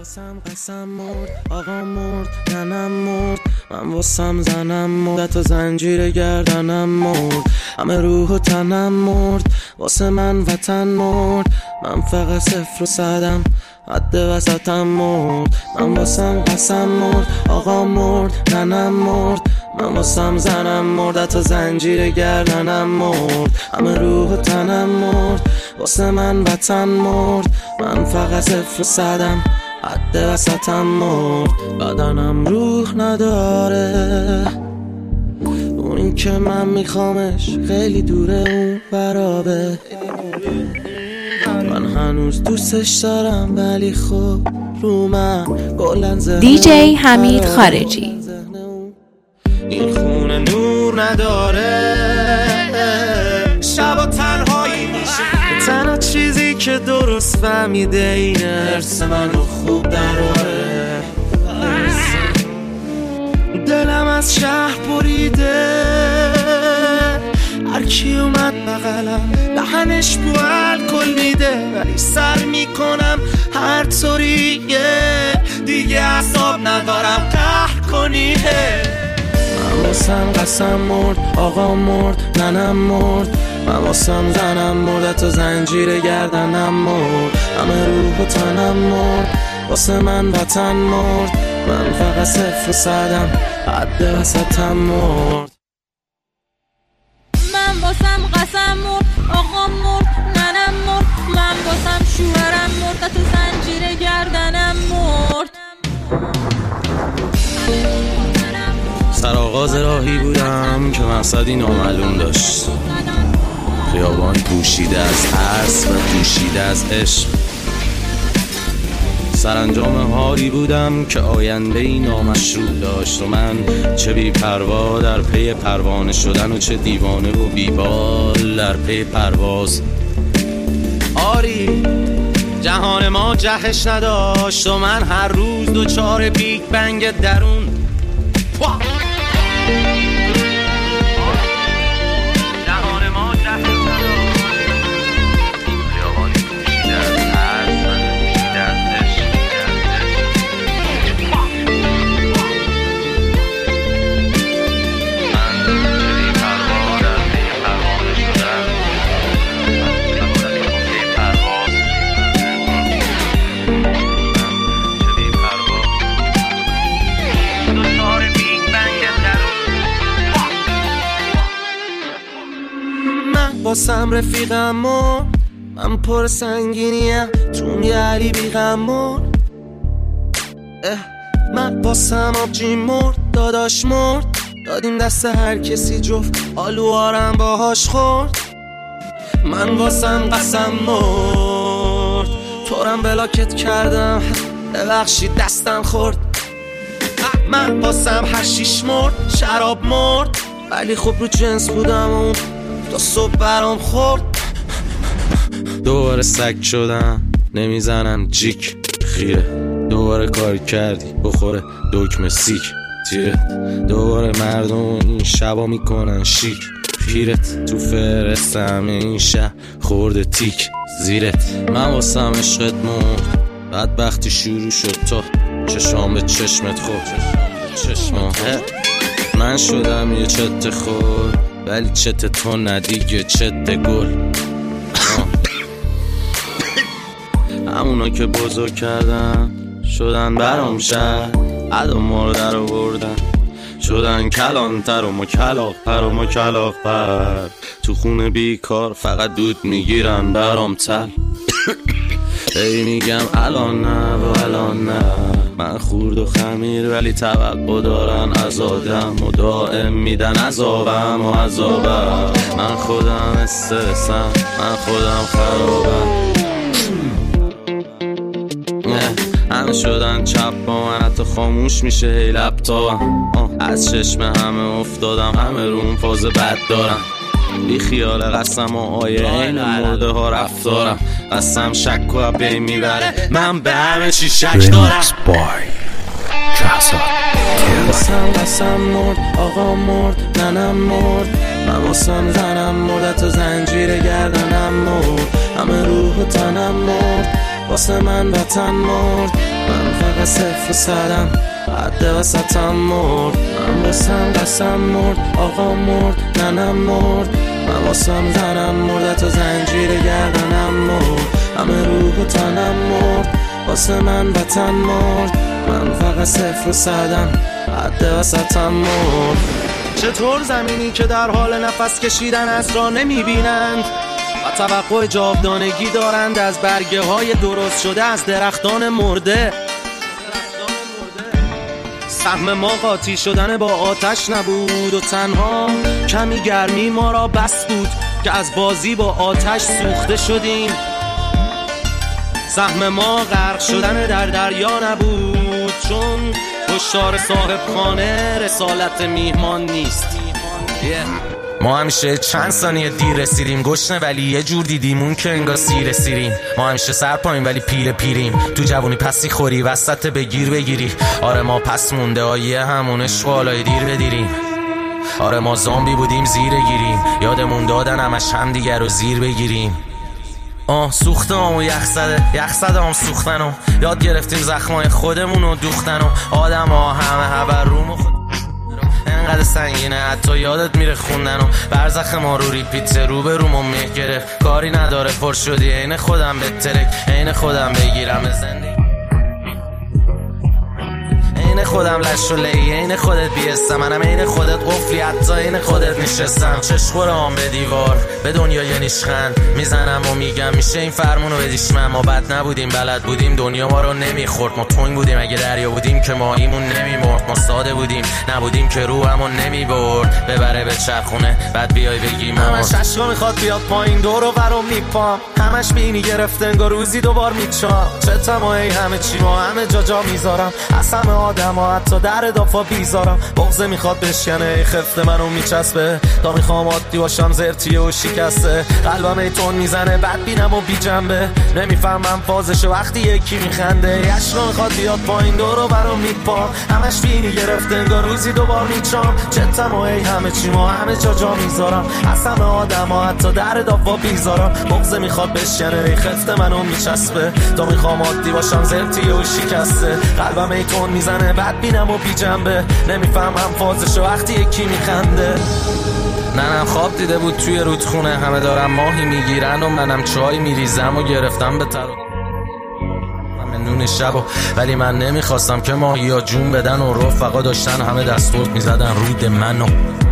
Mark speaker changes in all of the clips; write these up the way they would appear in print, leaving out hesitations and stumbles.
Speaker 1: واسم قسم مرد، آقا مرد، ننم مرد، من واسم زنم مرد، تا زنجیر گردنم مرد، همه روح و تنم مرد، واسه من وطن مرد، من فقط صفر و صدم، حد وسطم مرد، من واسم قسم مرد، آقا مرد، ننم مرد، من واسم زنم مرد، تا زنجیر گردنم مرد، همه روح و تنم مرد، واسه من وطن مرد، من فقط صفر و صدم، حد وسطم مرد، بدنم روح نداره، اونی که من میخوامش خیلی دوره، اون برابه، من هنوز دوستش دارم ولی خب رو من گلن ذهنه.
Speaker 2: دیجی حمید خارجی.
Speaker 1: این خونه نور نداره، شبا تنهایی میشه، تنها چیزی که درست فهمیده اینه ارس منو خوب دراره، دلم از شهر بریده، هر کی اومد بغلم دهنش بو الکل میده، ولی سر میکنم هر طوریه، دیگه اعصاب ندارم قهر کنیه، من واسم قسم مرد، آقا مرد، ننم مرد، من واسم زنم مرد، تا زنجیر گردنم مرد، همه روح و تنم مرد، واسه من وطن مرد، من فقط صفر و صدم، حد وسطم مرد،
Speaker 3: من واسم قسم مرد، آقا مرد، ننم مرد، من واسم شوهرم مرد، تا زنجیر گردنم مرد.
Speaker 1: سرآغاز راهی بودم که مقصدی نامعلوم داشت، خیابان پوشیده از ترس و پوشیده از عشق، سرانجام حالی بودم که آینده‌ای نامشروع داشت و من چه بی پروا در پی پروانه شدن و چه دیوانه و بیبال در پی پرواز. آری جهان ما جهش نداشت و من هر روز دوچار بیگ بنگ درون. باسم رفیقم مرد، من پر سنگینیم تو یه علی بیغم مرد، من باسم آبجی مرد، داداش مرد، دادیم دست هر کسی جفت آلوارم باهاش خورد، من واسم قسم مرد، تورم بلاکت کردم ببخشید دستم خورد، من واسم حشیش مرد، شراب مرد، ولی خب رو جنس بودم و تا صبح برام خورد، دوباره سگ شدم نمیزنم جیک خیره، دوباره کار کردی بخوره دکمه سیک تیره، دوباره مردم این شبا میکنن شیک، پیرت تو فرستم این شب خورده تیک زیرت، من واسم عشقت مرد، بدبختی شروع شد تا چشام به چشمت خورد، من شدم یه چت خور، ولی چت تو ندیگه چت گل، همونا که بزرگ کردن شدن برام شهر، عدو مرده رو بردن شدن کلانتر و مکلاق پر، تو خونه بیکار فقط دود میگیرن برام تل، ای میگم الان نه و الان نه، من خورد و خمیر ولی توقع دارن از آدم و دائم میدن عذابم و عذابم، من خودم استرسم، من خودم خرابم، همه شدن چپ با من حتی خاموش میشه ای لپتاپم، از چشم همه افتادم، همه روم فاز بد دارم، بی خیال قسم و آیه این مرده ها رفتارم، قسم شک و بین میبره، من به همه چی شک دارم، قسم مرد، آقا مرد، ننم مرد، من واسم زنم مرد، تا زنجیر گردنم مرد، همه روح و تنم مرد، واسه من وطن مرد، من فقط صفر و صدم حد وسطم مرد. من واسم قسم مرد، آقا مرد، ننم مرد. من واسم زنم مرد، تو زنجیر گردنم مرد. همه روح و تنم مرد، واسه من وطن مرد. من فقط صفر و صدم حد وسطم مرد. چطور زمینی که در حال نفس کشیدن از را نمیبینند و توقع جاودانگی دارند از برگه های درست شده از درختان مرده. سهم ما قاطی شدن با آتش نبود و تنها کمی گرمی ما را بس بود که از بازی با آتش سوخته شدیم. سهم ما غرق شدن در دریا نبود، چون هشدار صاحب خانه رسالت میهمان نیست. ما همیشه چند ثانیه دیر رسیدیم، گشنه ولی یه جور دیدیمون که انگار سیر سیریم. ما همیشه سر پایین ولی پیر پیریم، تو جوونی پسی خوری وسط بگیر بگیری. آره ما پس مونده آیه همون عشق و حالای دیر بدیریم. آره ما زامبی بودیم زیر گیریم، یادمون دادن همش هم دیگر رو زیر بگیریم. سوختم و یخ هم سوختن و یاد گرفتیم زخمای خودمون رو دوختن و آدم ها همه هبر روم و خود انقدر سنگینه حتی یادت میره خوندن و برزخ ما رو ریپیت رو به روم و میه گرفت. کاری نداره پر شدی عین خودم به ترک، عین خودم بگیرم زندگی، عین خودم لش و لی، عین خودت بیستم. منم عین خودت قفلی حتی عین خودت نشستم. چشخورم به دیوار به دنیا نیشخند میزنم و میگم میشه این فرمونو بدیش من. ما بد نبودیم بلد بودیم دنیا ما رو نمیخورد. ما تنگ بودیم اگه دریا بودیم که ماهیمون نمیمرد. ما ساده بودیم نبودیم که روحمون نمیبرد. ببره به چرخونه بعد بیای بگیم همش عشقا میخواد بیاد پایین دور و برم میپام. همش بینی گرفته انگار روزی دوبار میچام. چتم ای همه چی ما همه جا میذارم، از همه آدم ها حتی در دافا بیزارم. بغضه میخواد بشکنه خفت منو میچسبه، تا میخوام عادی باشم زرتیه و شکسته. قلبم ایتون میزنه بد بینم و بی جنبه، نمیفهمم فازشه وقتی یکی میخنده. عشقا میخواد بیاد پایین دور و برم میپام. همش بینی گرفته انگار روزی دوبار میچام. چتم ای همه چی ما همه جا میذارم، از همه آدم ها حتی در دافا بیزارم. بغضه میخواد بشکنه خفت منو میچسبه، تا میخوام عادی باشم زرتیه و شکسته. قلبم ایتون میزنه بد بینم و بی جنبه، نمیفهمم فازشو وقتی یکی میخنده. ننم خواب دیده بود توی رودخونه، همه دارم ماهی میگیرن و منم چای میریزم و گرفتم به تر نون شب ولی من نمیخواستم که ماهی ها جون بدن و رفقا داشتن همه دستورت میزدن رود منو.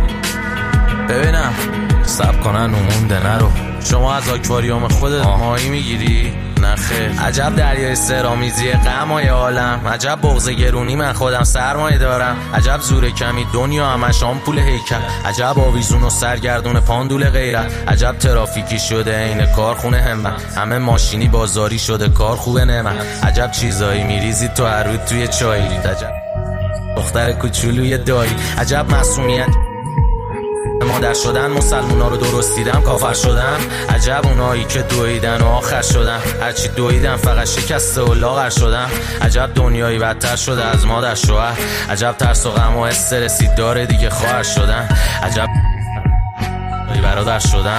Speaker 1: ببینم سب کنن مونده نرو. شما از آکواریوم خودت ماهی میگیری؟ نخیر. عجب دریای سرامیزی غمای عالم، عجب بغض گرونی من خودم سرمایه دارم. عجب زور کمی دنیا همش آمپول هیکل، عجب آویزون و سرگردون پاندول غیرت. عجب ترافیکی شده این کارخونه همت، همه ماشینی بازاری شده کار خوبه نعمت. عجب چیزایی میریزی تو هر روز توی چایی، عجب دختر کوچولوی دایی. عجب معصومیت مادر شدن، مسلمونا رو درست دیدم کافر شدن. عجب اونایی که دویدن و آخر شدن، هرچی دویدن فقط شکسته و لاغر شدن. عجب دنیایی بدتر شده از مادر شوهر، عجب ترس و غم و استرسی داره دیگه خواهر شدن. عجب برادر شدن.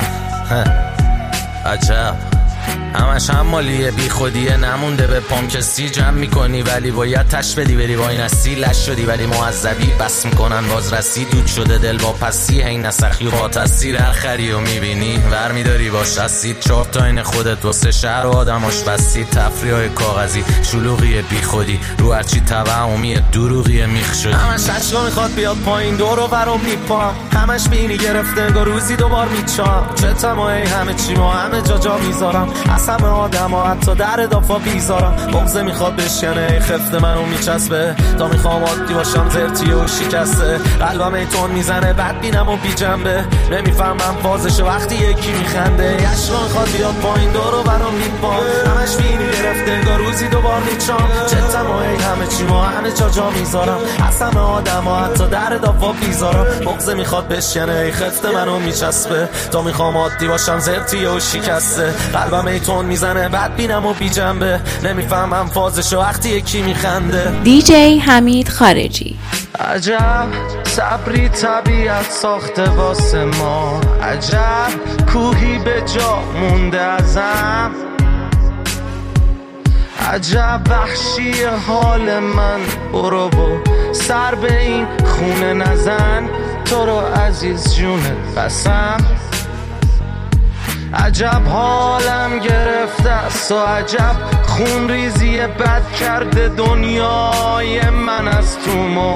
Speaker 1: عجب همش هم مالیه بی خودیه، نمونده به پام کسی جمع میکنی ولی باید تش بدی بری با این اصی. لش شدی ولی معذبی بس میکنن بازرسی، دود شده دل با پسی. این نسخی و با تاثیر هر خری و میبینی ور میداری باش اسید. 4 تا این خودت واسه شهر و آدماش بسید. تفریح های کاغذی شلوغی بی خودی رو هرچی توهمی دروغی میخ شدی. همش عشقا میخواد بیاد پایین دور و برم میپام. همش بینی گرفته انگار روزی دوبار میچام. چتم ای همه چی ما همه جا میذارم، از همه آدم ها حتی در دافا بیزارم. بغضه میخواد بشکنه خفت منو میچسبه، تا میخوام عادی باشم زرتیه و شکسته. قلبم ایتون میزنه بد بینم و بی جنبه، نمیفهمم فازشو وقتی یکی میخنده. عشقا میخواد بیاد پایین دور و برم میپام. همش بینی گرفته انگار روزی دوبار میچام. چتم ای همه چی ما همه جا میذارم، از همه آدم ها حتی در دافا بیزارم. بغضه میخواد بشکنه خفت منو میچسبه، تا میخوام عادی باشم زرتیه و شکسته. قلبم ایتون میزنه بد بینم و بی جنبه، نمیفهمم فازشو وقتی یکی میخنده.
Speaker 2: دیجی حمید خارجی.
Speaker 1: عجب صبری طبیعت ساخته واسه ما، عجب کوهی به جا مونده ازم. عجب وحشی حال من، برو سر به این خونه نزن، تو رو عزیز جونه قسم. عجب حالم گرفته است و عجب خون ریزی بد کرده دنیای من از تو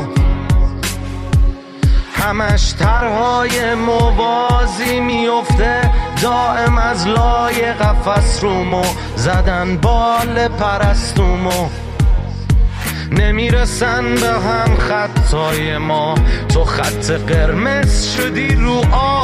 Speaker 1: همش طرحهای موازی میفته دائم از لای قفس رو زدن بال پرستومو نمیرسن به هم خطای ما، تو خط قرمز شدی رو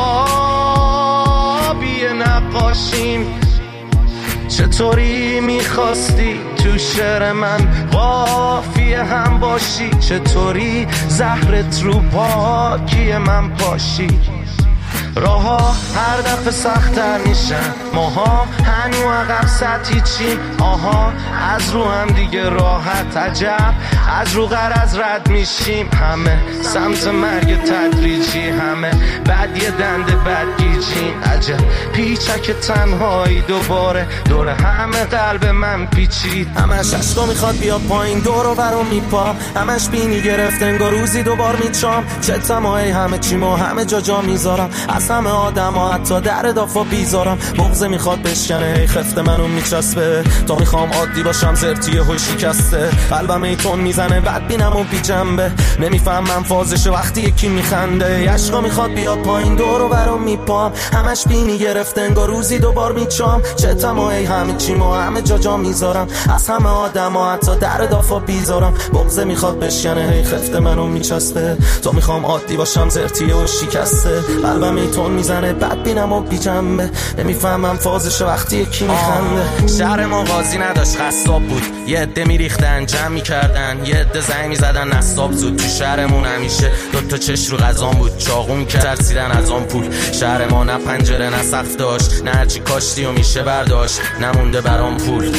Speaker 1: آبی نقاشیم. چطوری میخواستی تو شعر من قافیه هم باشی، چطوری زهرت رو پاکی من پاشی. راها هر دفعه سخت‌تر میشن، ماها هنو عقب سطحی چیم. آها از رو هم دیگه راحت، عجب از رو غرض رد میشیم. همه سمت مرگ تدریجی، همه بعد یه دنده بدگیجیم. عجب پیچک تنهایی دوباره دور همه قلب من پیچید. همش عشقا میخواد بیاد پایین دور و برو میپام، همش بینی گرفت انگار روزی دوبار میچام. چتم های همه چیمو همه جا میذارم، از همه آدم ها حتی در دافا بیزارم. بغضه میخواد بشکنه هی خفت منو میچسبه، تا میخوام عادی باشم زرتی هوی شکسته. قلبم ای تون میزنه بد بینم و بی جنبه، نمیفهمم فازشه وقتی یکی میخنده. عشقا میخواد بیاد پایین دور و برو میپام، همش بینی گرفته انگار روزی دوبار میچام. چتم و ای همه چیمو همه جا میذارم، از همه آدم ها حتی در دافا بیزارم. بغضه میخواد بشکنه هی خفت منو میچسبه، تا میخوام عادی باشم زرتی هوی شکسته. قلبم ای تون میزنه بد بینم و بی جنبه، نمیفهمم فازش وقتی یکی میخنده. شهر ما قاضی نداشت خستاب بود، یه عده میریختن جمع میکردن، یه عده زنگ میزدن نصاب زود. تو شهرمون همیشه دوتا چش رو غذام بود، چاقو میکرد ترسیدن از آن پول. شهر ما نه پنجره نه سقف داشت، نه هرچی کاشتی و میشه برداشت، نمونده برام پول.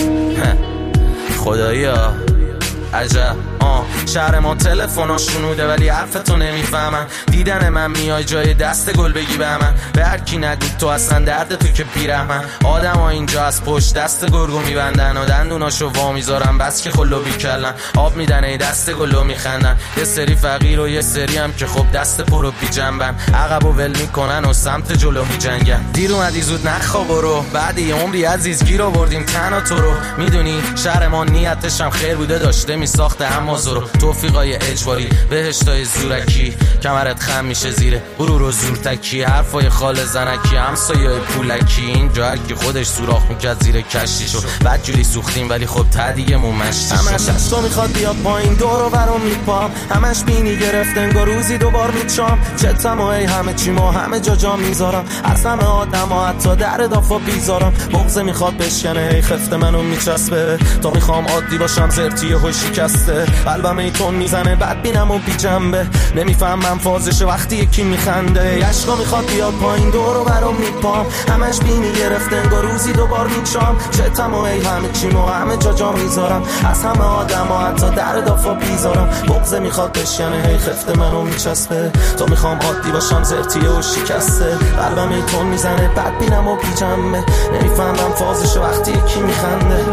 Speaker 1: خدایا عجب شهر ما تلفنا شنوده ولی حرفتو نمیفهمن. دیدن من میای جای دست گل بگی به من، به هر کی نگو تو اصلا درد تو که بیرحمن. آدم ها اینجا از پشت دست گرگو میبندن و دندوناشو وا میذارن، بس که خلو بیکلن آب میدن ای دست گلو میخندن. یه سری فقیر و یه سری هم که خب دست پرو بی جنبن، عقب و ول میکنن و سمت جلو میجنگن. دیر اومدی زود نخوا برو، بعد یه عمری عزیز گیر آوردیم تنها تو رو. میدونی شهر ما نیتش هم خیر بوده، داشته میساخته اما زورو. توفیقای اجباری بهشتای زورکی، کمرت خم میشه زیره غرور و زورتکی. حرفای خال زنکی همسایه پولکی، اینجا هرکی خودش سوراخ میکرد زیر کشتیشو. بعد جوری سوختیم ولی خب تدیگمون مشتیشو. همش عشقا میخواد بیاد پایین دور و برو میپام، همش بینی گرفت انگار روزی دوبار میچام. چتم و ای همه چیمو همه جا میذارم، از همه آدم ها حتی در دافا بیزارم. بغضه میخواد بشکنه هی خفت منو میچسبه، تا میخوام عادی باشم زرتی هوی شکسته. قلبم ای تون میزنه بد بینم و بی جنبه، نمیفهمم فازشه وقتی یکی میخنده. عشقا میخواد بیاد پایین دور و برو میپام، همش بینی گرفت انگار روزی دوبار میچام. چتم و ای همه چیمو همه جا میذارم، از همه آدم ها حتی در دافا بیزارم. بغضه میخواد بشکنه هی خفت منو میچسبه، تا میخوام عادی باشم زرتی و شکسته. قلبم ای تون میزنه بد بینم و بی جنبه، نمیفهمم فازشه وقتی یکی میخنده.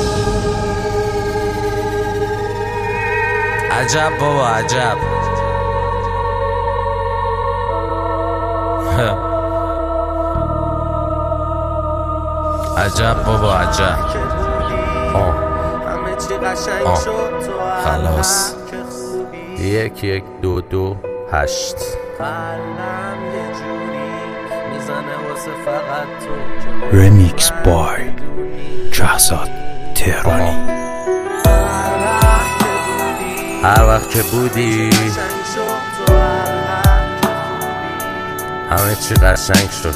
Speaker 1: عجب بابا عجب. عجب بابا عجب. خلاص 1 1 2 2 8
Speaker 4: رمیکس بای جهزاد تهرانی.
Speaker 1: هر وقت که بودی همه چی قشنگ شد،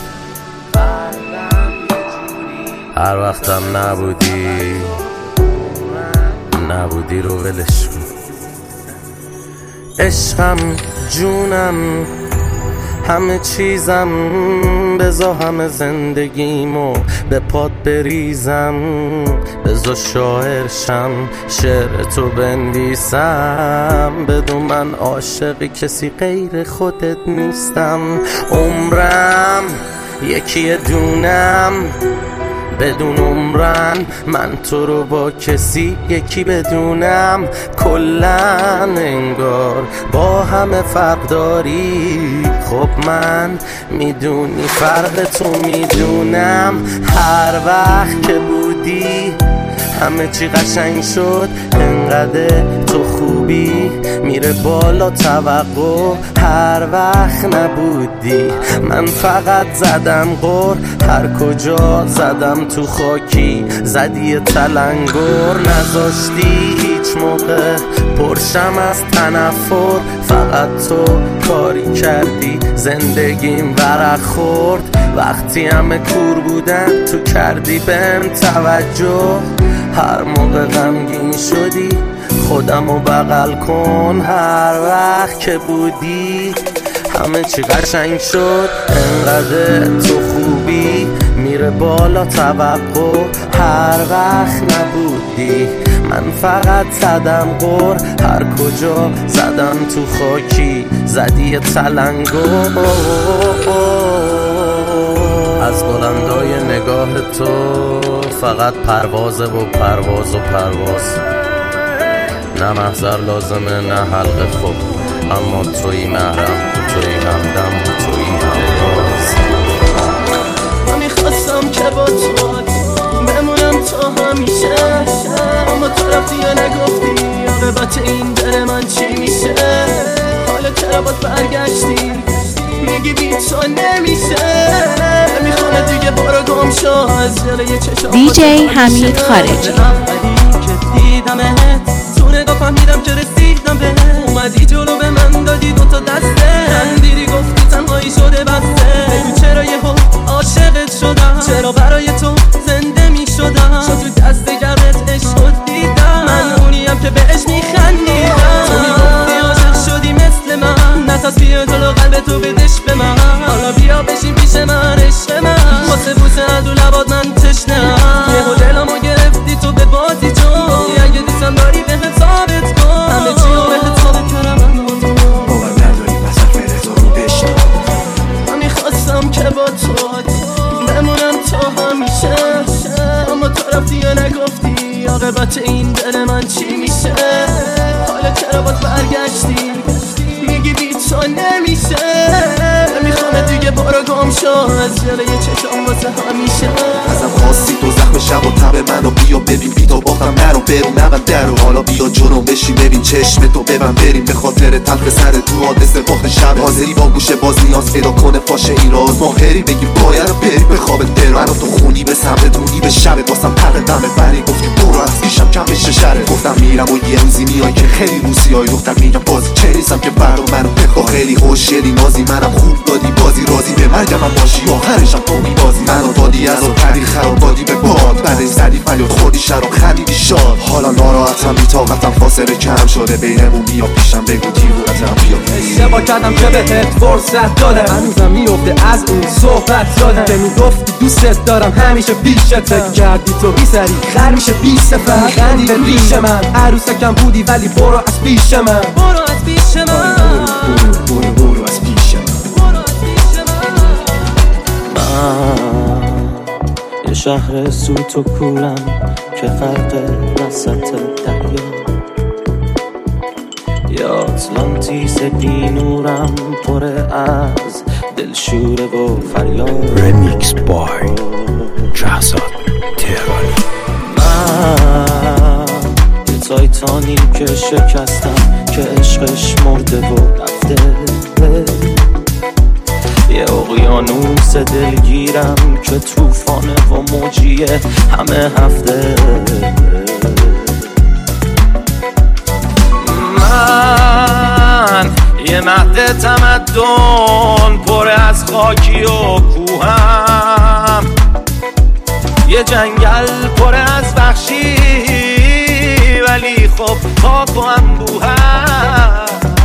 Speaker 1: هر وقتم نبودی رو ولش کن. عشقم جونم همه چیزم، بزا همه زندگیمو به پات بریزم. بزا شاعرشم شعر تو بنویسم، بدون من عاشق کسی غیر خودت نیستم. عمرم یکی دونم بدون عمرن من تو رو با کسی یکی بدونم، کلن انگار با همه فرق داری. خب من میدونی فرق تو میدونم، هر وقت که بودی همه چی قشنگ شد، انقدر تو خوبی میره بالا توقع هر وقت نبودی. من فقط زدم غر، هر کجا زدم تو خاکی زدی تلنگر، نذاشتی هیچ موقع پرشم از تنفر، فقط تو کاری کردی زندگیم ورق خورد. وقتی همه کور بودن تو کردی بهم توجه، هر موقع غمگین شدی خودمو بغل کن، هر وقت که بودی همه چی قشنگ شد، انقدر تو خوبی میره بالا توقع هر وقت نبودی. من فقط زدم غر، هر کجا زدم تو خاکی زدی تلنگر. از بلندای نگاه تو فقط پروازه و پرواز و پرواز، نه محضر لازمه نه حلقه خوب، اما توی محرم، توی همدم، توی همراز.
Speaker 5: من میخواستم که با تو بمونم تا همیشه، اما تو رفتی یا نگفتی عاقبت این دل من چی میشه. حالا چرا باز برگشتی میگی بی تو نمیشه، نمیخوانه دیگه برو گم شو از جلوی چشم.
Speaker 2: دیجی حمید خارجی.
Speaker 5: که دیدمت تو نگاه فهمیدم که رسیدم به اومدی جلو به من دادی دوتا دسته، خندیدی گفتی تنهایی شده بسته. بگو چرا یهو عاشقت شدم، چرا برای تو زنده میشدم، شد تو دست گرمت عشق دیدم، من اونیم که بهش میخندیدم. تو میگفتی عاشق شدی مثل من، نتاز بیا جلو قلب تو بدش به من، حالا بیا بشین پیش من عشق من، واسه بوسه ادو لبات من تشنه‌ام. یهو دلمو گرفتی تو به بازی جون، اگه دوستم داری بهم ثابت کن، همه چی رو بهت ثابت کردم. من باور نداری پس حرف تو رو بشنو. من میخواستم که با تو بمونم تا همیشه، اما تو رفتی یا نگفتی عاقبت این دل من چی میشه. حالا چرا باز برگشتی میگی بی تو نمیشه، نمیخوانه دیگه برو گم شو از جلوی چشم واسه همیشه.
Speaker 6: ازم خواستی تو زخم شب و تب منو بیا ببین، بی تو باختم نرو برو نبند درو، حالا بیا جلوم بشی ببین چشم تو ببند بریم، به خاطر تلخ سر تو حادثه باخت شب حاضری با گوشه باز نیاز پیدا کنه فاشه این راز، ماهری بگیر باید رو بری به خواب درو، منو تو خونی به سمت دونی به شبت واسم پرد دمه بری، گفتی برو از پیشم کم بشه شره، گفتم میرم و یه روزی میای که خیلی روسی های دختر میگم باز چه نیستم که فردا منو بخوا، خیلی خوشگلی نازی منم خوب دادی بازی، راضی به مرگم هم باشی آخرشم تو میبازی، منو دادی از اون کردی خراب دادی به باد، بعدش زدی فریاد خوردی شراب خندیدی شاد، حالا ناراحتم بی‌طاقتم فاصله کم شده بینمون، بیا پیشم بگو دیوونتم بیا.
Speaker 5: اشتباه کردم که بهت فرصت دادم، هنوزم میفته از اون صحبت دادم، به میگفتی دوست دارم همیشه پیشت، فکر کردی تو بی سری خر میشه بی سفر، خندی به ریش من عروسکم بودی ولی برو از پیش من، برو از پیش من، برو از پیش من.
Speaker 1: یه شهر سوت و کورم که غرق وسط دریا، یه آتلانتیس بی نورم پر از دلشوره و فریاد.
Speaker 4: رمیکس بای جهزاد تهرانی.
Speaker 1: من یه تایتانیک که شکستم که عشقش مرده و رفته، یه اقیانوس دلگیرم که طوفانه و موجیه همه هفته. من یه مهد تمدن پر از خاکی و کوهم، یه جنگل پر از وحشی ولی خب خاک و انبوهم.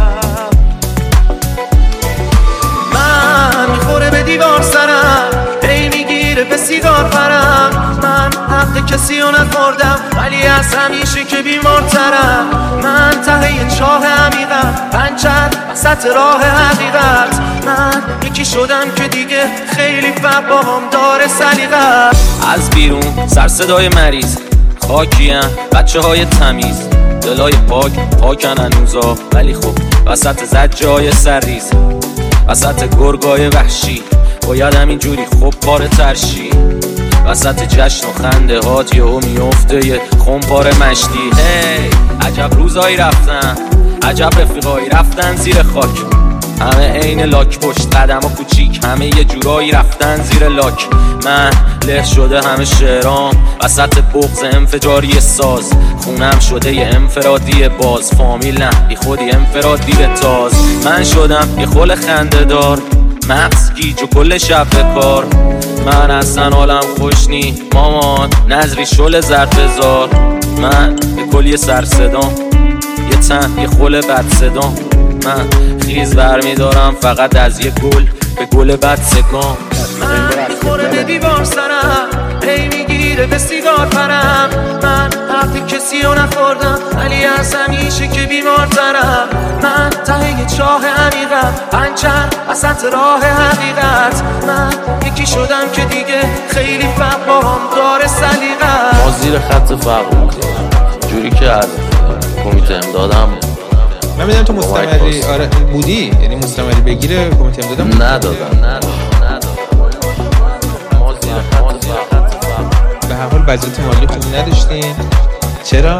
Speaker 1: من میخوره به دیوار سرم، هی میگیره به سیگار پرم، من حق کسی رو نخوردم ولی از همیشه که بیمارترم، من ته چاه عمیقم، پنچر وسط وسط راه حقیقت. من یکی شدم که دیگه خیلی فرق با هم داره سلیقت.
Speaker 7: از بیرون سر صدای مریض خاکیم، بچه های تمیز دلای پاکن هنوزا، ولی خب وسط زجای سرریز، وسط گرگای وحشی باید همینجوری خب پاره ترشی. وسط جشن و خنده هات یهو میفته یه خمپاره مشتی. هی عجب روزایی رفتن، عجب رفیقایی رفتن زیر خاک. همه عین لاک پشت قدم و کوچیک، همه یه جورایی رفتن زیر لاک. من له شده همه شعرام وسط بغض انفجاری ساز. خونم شده یه انفرادی باز، فامیل نه بی خودی انفرادی تاز. من شدم یه خل خنده دار، مغز گیج و کل شب به کار. من اصلا حالم خوش نی مامان، نظری شل زرد بزار. من یه کلی سر صدام، یه تن یه خل بد صدام. من خیز برمیدارم فقط از یه گل به گل بد سگام.
Speaker 1: من میخوره به دیوار سرم، هی میگیره به سیگار پرم. من حرف کسی رو نخوردم ولی از همیشه که بیمار ترم. من ته چاه عمیقم، پنچر وسط راه حقیقت. من یکی شدم که دیگه خیلی فرق با هم داره سلیقت.
Speaker 7: ما زیر خط فرق بودیم جوری که از کمیته امدادم
Speaker 8: من میدونم تو مستمری آره بودی، یعنی مستمری بگیره کمیته امدادم
Speaker 7: ندادم.
Speaker 8: به هر حال وضعیت مالی خوبی نداشتین؟ چرا؟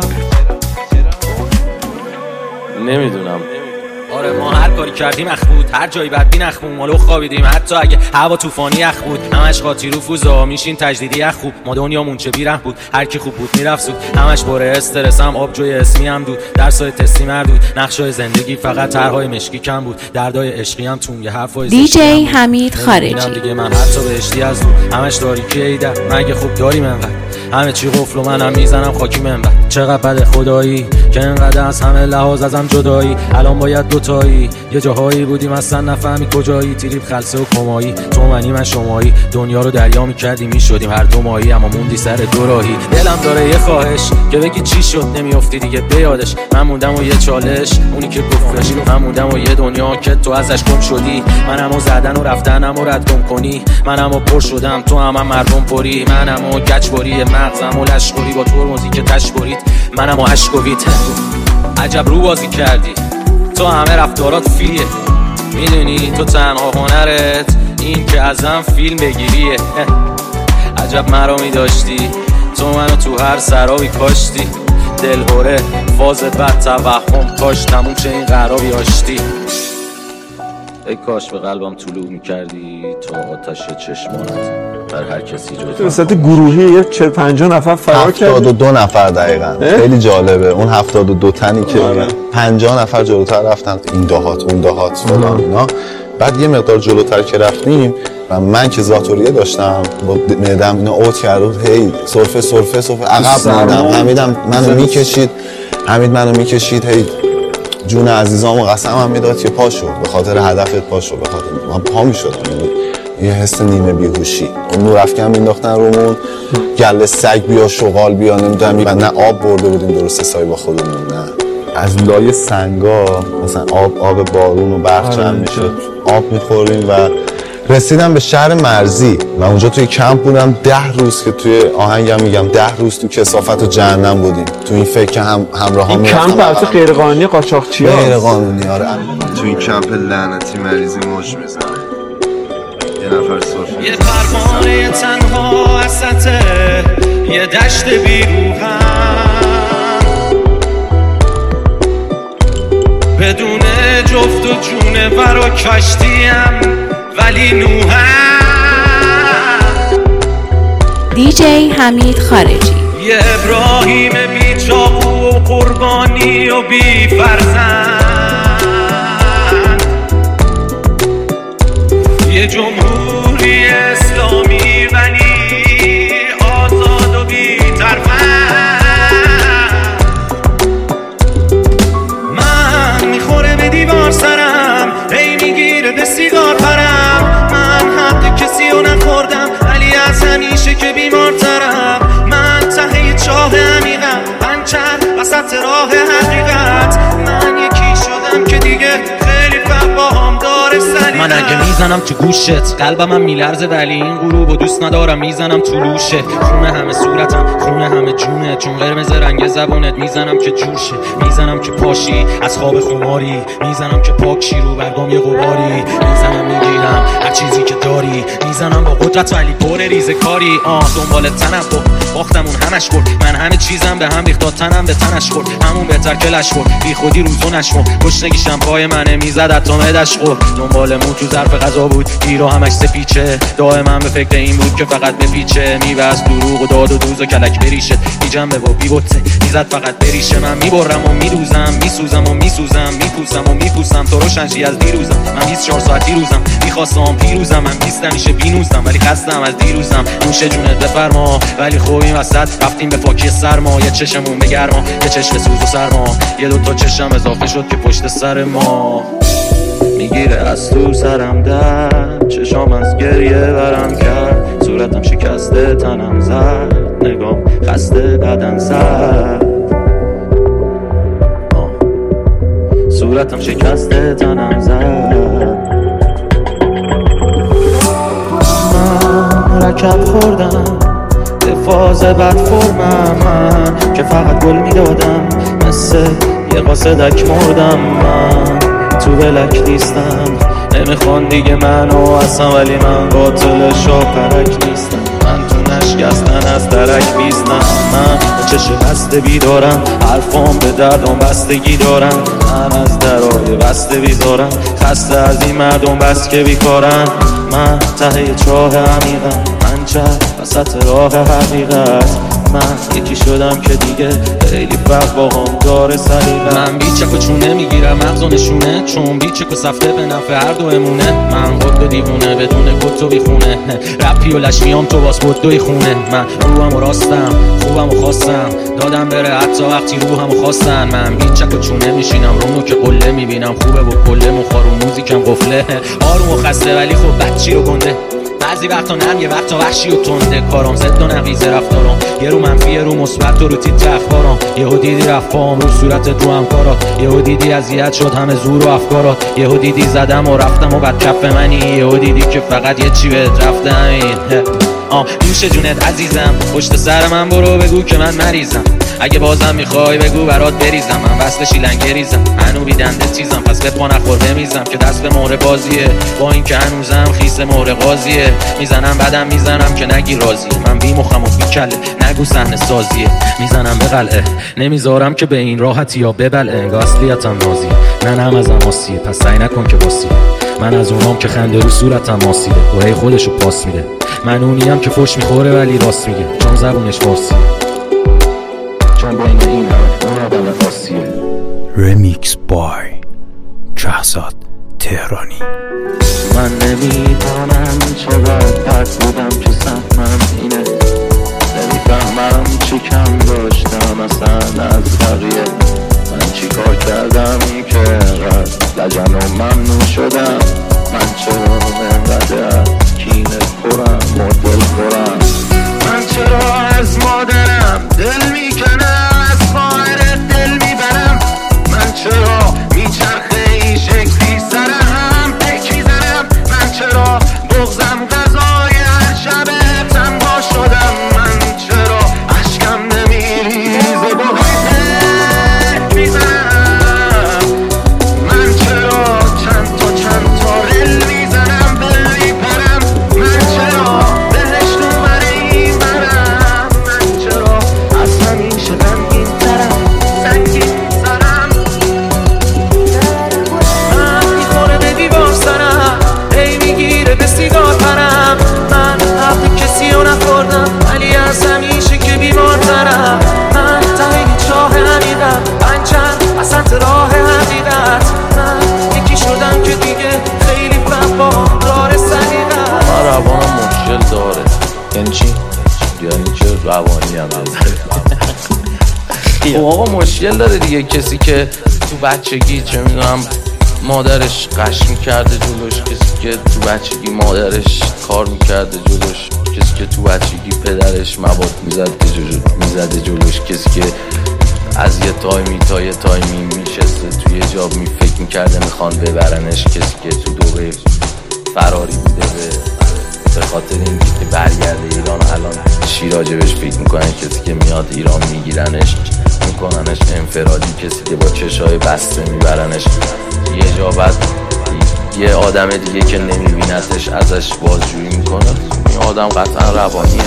Speaker 7: نمیدونم. آره ما هر کاری کردیم اخ بود، هر جایی بدبین اخ بود، مالو خوابیدیم حتی اگه هوا طوفانی اخ بود. همش قاطی رو فوزا میشین تجدیدی اخ خوب. ما دنیامون چه بیره بود، هر کی خوب بود میرفت سود. همش باره استرسم آبجوی اسمی هم دود، درسای تستی مردود. نقشای زندگی فقط طرحای مشکی کم بود، دردای عشقی هم تون یه حرفای
Speaker 2: دیجی حمید خارجی.
Speaker 7: دیگه من حتی بهشتی از دور همش تاریکی ایده. مگه خوب داریم انقدر همه چی قفل و منم میزنم خاکی منبر. چقدر بد خدایی که انقدر از همه لحاظ ازم جدایی. الان باید دوتایی، یه جاهایی بودیم اصلا نفهمی کجایی. تریپ خلصه و کمایی، تو منی من شمایی. دنیا رو دریا میکردی میشدیم هر دو ماهی، اما موندی سر دو راهی. دلم داره یه خواهش که بگی چی شد نمیافتی دیگه به یادش. من موندم و یه چالش اونی که گفتش. من موندم و یه دنیا که تو ازش گم شدی. منمو زدن و رفتنم و رد گم کنی. منمو پر شدم تو هم مردم پری. منمو گچبری مغزم و لشکری با ترمزی که تشکرید. منمو اشکویت عجب رو بازی کردی، تو همه رفتارات فیلیه. میدونی تو تنها هنرت این که ازم فیلم بگیریه. عجب مرامی داشتی تو، منو تو هر سرابی کاشتی. دلهوره فاز بد توهم کاش تموم شه این قرابی آشتی. ای کاش به قلبم طلوع میکردی تا آتش چشمانت بر هر کسی جز
Speaker 9: به صورت گروهی یه 40-50 نفر فرار کرد.
Speaker 6: 72 نفر دقیقاً. خیلی جالبه اون 72 تنی که 50 نفر جلوتر رفتن، این دهات اون دهات فلان اینا. بعد یه مقدار جلوتر که رفتیم و من که ذاتوریه داشتم با معدم اینا اوت کرد و هی سرفه عقب موندم. حمید منو میکشید هی جون عزیزامو قسمم میداد که پاشو، به خاطر هدفت پاشو. به خاطر من پا میشدم، یه حس نیمه بیهوشی. اون نور افکن مینداختن رومون، گله سگ بیا شغال بیا نمیدونم. و نه آب برده بودیم درست حسابی با خودمون، نه از لای سنگا مثلا آب بارون و برق جمع میشد، آب میخوریم. و رسیدم به شهر مرزی و اونجا توی کمپ بودم 10 روز که توی آهنگم میگم 10 روز تو کثافت و جهنم بودیم. تو این فکر که همراهام
Speaker 9: میرفتم. این کمپ البته غیر قانونی قاچاقچی‌ها.
Speaker 6: غیر قانونی آره.
Speaker 10: تو این کمپ لعنتی مریضی موج میزنه. یه نفر صرف
Speaker 1: یه پروانه تنها وسط یه دشت بیروحم، بدون جفت و جونه برا کشتیم ولی نوحم.
Speaker 2: دیجی حمید خارجی.
Speaker 1: یه ابراهیم بی چاقو و قربانی و بی فرزند، یه جمهوری اسلامی ولی آزاد و بی ترفند. من میخوره به دیوار سرم، هی میگیره به سیگار پرم. من حق کسی رو نخوردم ولی از همیشه که بیمارترم. من ته چاه عمیقم، پنچر وسط راه حقیقت. من یکی شدم که دیگه خیلی فرق
Speaker 7: من اگه میزنم تو گوشت قلبم هم میلرزه ولی این غروبو دوست ندارم میزنم تو لوشه خونه همه صورتم خونه همه جونه چون قرمز رنگ زبونت میزنم که جوشه میزنم که پاشی از خواب خماری میزنم که پاکشی رو برگام یه غباری میزنم میگیرم هر چیزی که داری میزنم با قدرت ولی پر ریزه کاری دنبال تنم باختم اون همش برد من همه چیزم به هم ریخت تنم به تنش خورد همون بهتر که لش خورد بی خودی روزو نشمون گشنگیشم پای منه میزد تا معدش خورد دنبال مو تو ظرف غذا بود گیرو همش سپیچه دائما به فکر این بود که فقط بپیچه میبست دروغ و داد و دوز و کلک بریشه بی جنبه و بی بطه میزد فقط بریشه من میبرم و میدوزم میسوزم و میسوزم میپوسم و میپوسم تو روشنشی از دیروزم من 24 ساعت دیروزم میخواستم پیروزم من 20 همیشه بینوزم ولی خستم از دیروزم نوش جونت بفرما ولی خوب این وسط رفتیم به پاکی سرما یه چشمون به گرما یه چشم سوز و سرما یه دوتا چشم اضافه شد که پشت سر ما میگیره از تو سرم در چشام از گریه برم کرد صورتم شکسته تنم زد نگام خسته بدن زد صورتم شکسته تنم زد من رکب خوردم به فاز بد فرمم من که فقط گل میدادم مثل یه قاصدک مردم من تو بلک نیستم نمیخوان دیگه منو اصلا ولی من قاتل شاپرک نیستم من تو نشکستن از درک بیستم من چشم بسته بیدارم حرفام به دردم بستگی دارم من از درای بسته بیدارم خسته از این مردم بس که بیکارن من ته چاه عمیقم من چه وسط راه حقیقت من یکی شدم که دیگه خیلی فرق با هم داره سلیقه من بیچک و چونه میگیرم مغز و نشونه چون بیچک و سفته به نفع هر دو امونه من خود به دیوونه بدون کت و بیخونه رپی و لشمیام تو باز بود دوی خونه من روحم و راستم خوبم و خواستم دادم بره حتی وقتی روحم و خواستن من بیچک و چونه میشینم رومو که قله میبینم خوبه و کله مخار و موزیکم قفله آروم و خسته ولی خب بچی رو گنده بعضی وقتا نرم یه وقتا وحشی و تنده کارم زد و نقیز رفتارم یه رو منفی یه رو مثبت و رو تیتر اخبارم یهو دیدی رفتم رو صورتت رو همکارات یهو دیدی اذیت شد همه زور و افکارات یهو دیدی زدم و رفتم و بعد کف منی یهو دیدی که فقط یه چی بهت رفته همین نوش جونت عزیزم پشت سر من برو بگو که من مریضم اگه بازم میخوای بگو برات بریزم من وصل شیلنگریزم هنو بیدنده چیزم پس به پا نخور بمیزم که دست به مهر بازیه با این که هنوزم خیس مهر قاضیه میزنم بعدم میزنم که نگی راضیه من بی مخم و بی کله نگو صحنه سازیه میزنم به قلعه نمیذارم که به این راحتی یا ببلعه انگار اصلیتم نازیه نه هم از اماسیه پس سعی نکن که باسیه من از اونام که خنده رو صورتم ماسیده و هی خودشو پاس میده من اونیم که فوش میخوره ولی راست میگه چون زبونش فارسیه چون بین این اون آدم فارسیه
Speaker 4: رمیکس بای شهزاد تهرانی
Speaker 7: من نمیدانم چقدر پس بودم که سهمم اینه نمیفهمم چی کم داشتم اصلا از بقیه من چی کار کردم که انقدر لجن و ممنون شدم من چرا انقدر کینه خورم مدل خورم من چرا از مادرم دل میکنم از خواهر دل میبرم من چرا میچرخه این شکلی سرم پک میزنم من چرا بغزم غذای هر شب تنها شدم من چرا عشقم نمیریزه با پک میزنم من چرا چند تا رل میزنم بل میپرم من چرا بهشت اونور این برم من چرا از همیشه غمگین ترم سنگین سرم من میخوره به دیوار سرم ای میگیره به سیگار پرم من حق کسی رو نخوردم ولی از همیشه که بیمار ترم من تایی چاه حقیقت پنچم وسط راه حقیقت من یکی شدم که دیگه خیلی فرق با هم داره سلیقت من روانم مشکل داره یعنی چی؟ یعنی چه روانی هم خب آقا مشکل داره دیگه کسی که تو بچگی چه میدونم مادرش قش میکرده جلوش کسی که تو بچگی مادرش کار میکرده جلوش کسی که تو بچگی پدرش مواد میزده جلوش کسی که از یه تایمی تا یه تایمی میشسته توی جاب فکر میکرده میخوان ببرنش کسی که تو دوره فراری بوده به خاطر این که برگرده ایران. الان چی راجبش فکر میکنن؟ کسی که میاد ایران میگیرنش میکننش انفرادی، کسی که با چشای بسته میبرنش یه جا، بعد یه آدم دیگه که نمیبینتش ازش بازجویی میکنه. این آدم قطعا روانیه.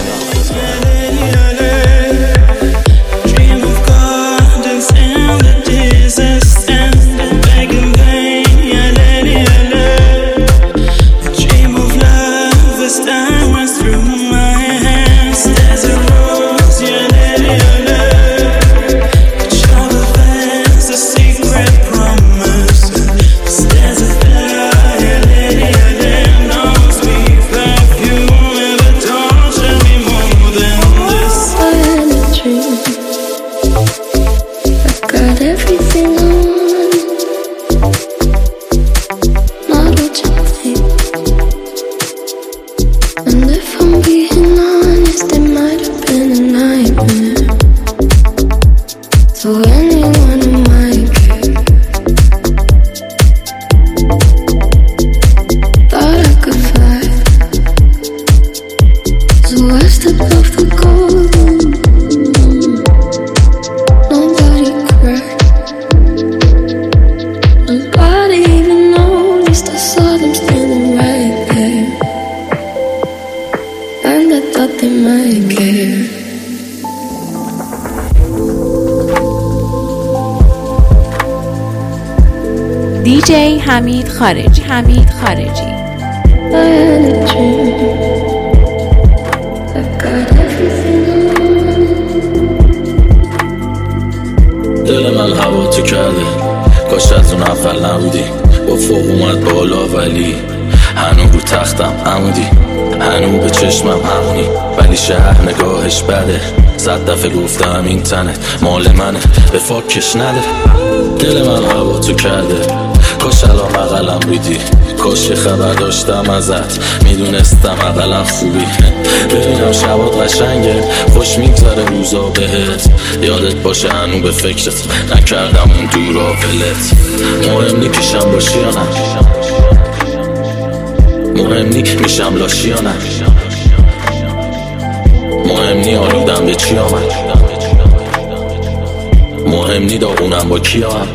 Speaker 2: DJ حمید خارجی.
Speaker 7: دل من هوا تو کرده، کاش از اون اول نبودی. با فوق اومد بالا ولی هنو رو تختم عمودی، هنو به چشمم همونی، ولی شهر نگاهش بده. 100 دفعه گفتم این تنت مال منه، به فاکش نده. دل من هوا تو کرده، کاش الان بغلم بودی، کاش خبر داشتم ازت، میدونستم اقلم خوبی. ببینم شبات قشنگه، خوش میگذره روزا بهت، یادت باشه هنو به فکرت نکردم اون دورا ولت. مهم نی پیشم باشی یا نه، مهم نی میشم لاشی یا نه، مهم نی آلودم به چی آمد، مهم نی داغونم با کی آمد.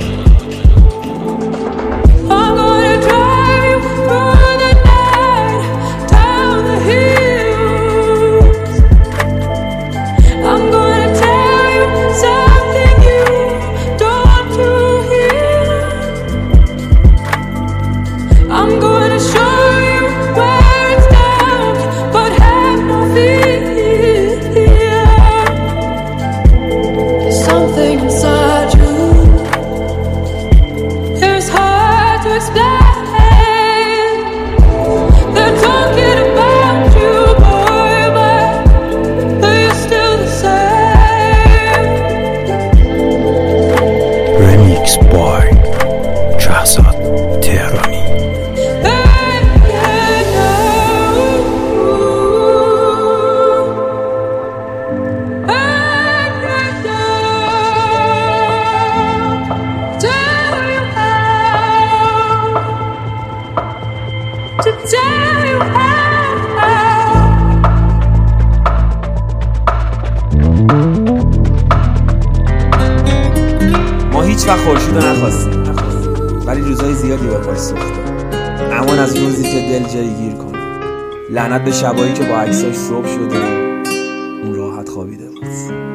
Speaker 11: هیچ وقت خورشید رو نخواستیم، ولی روزای زیادی به پاش سوختیم. امان از روزی که دل جایی گیر کنه، لعنت به شبایی که با عکساش صبح شده اون راحت خوابیده بود.